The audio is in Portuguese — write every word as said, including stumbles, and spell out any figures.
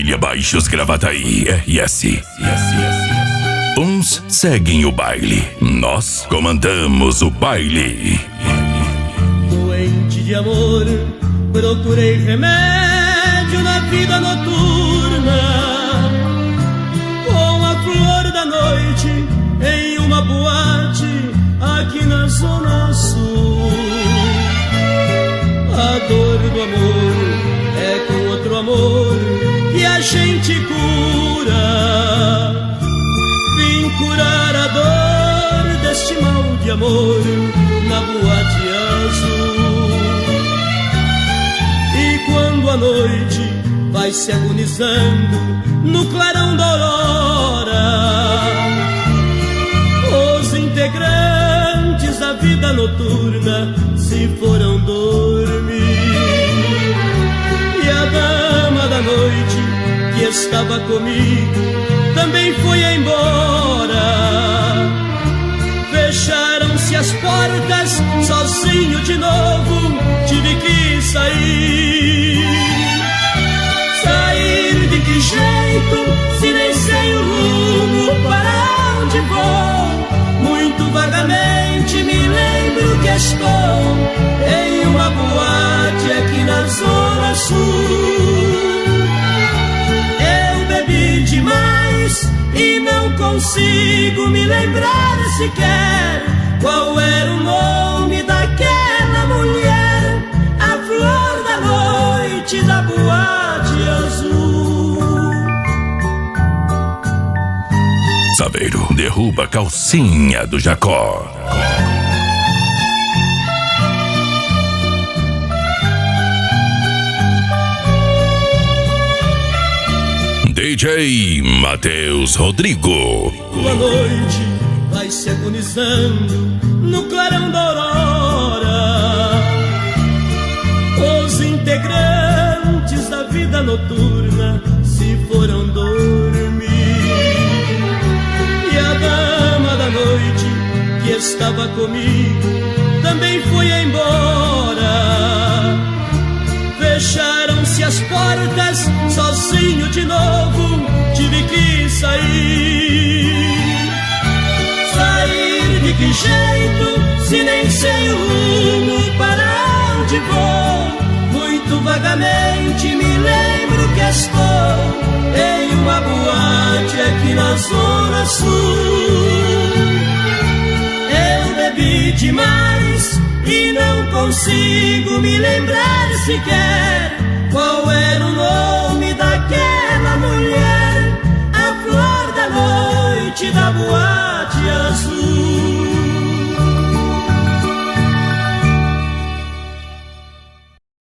Família Baixos Gravataí, R S. Uns seguem o baile, nós comandamos o baile. Doente de amor, procurei remédio na vida noturna, com a flor da noite em uma boate aqui na Zona Sul. A dor do amor é com outro amor que a gente cura. Vim curar a dor deste mal de amor na boate azul. E quando a noite vai se agonizando no clarão da aurora, os integrantes da vida noturna se foram dormir. E a dama da noite que estava comigo também foi embora. Fecharam-se as portas, sozinho de novo tive que sair. Sair de que jeito, se nem sei o rumo para onde vou? Muito vagamente me lembro que estou em uma boate aqui na Zona Sul. Eu bebi demais e não consigo me lembrar sequer qual era o nome daquela mulher, a flor da noite da boate azul. Saveiro derruba a calcinha do Jacó. D J Matheus Rodrigo. A noite vai se agonizando no clarão da aurora. Os integrantes da vida noturna se foram dormir. E a dama da noite que estava comigo também foi embora. Fecharam-se as portas, sozinho de novo tive que sair. Sair de que jeito, se nem sei o rumo para onde vou? Muito vagamente me lembro que estou em uma boate aqui na Zona Sul. Eu bebi demais e não consigo me lembrar sequer qual era o nome daquela mulher, a flor da noite da boate azul.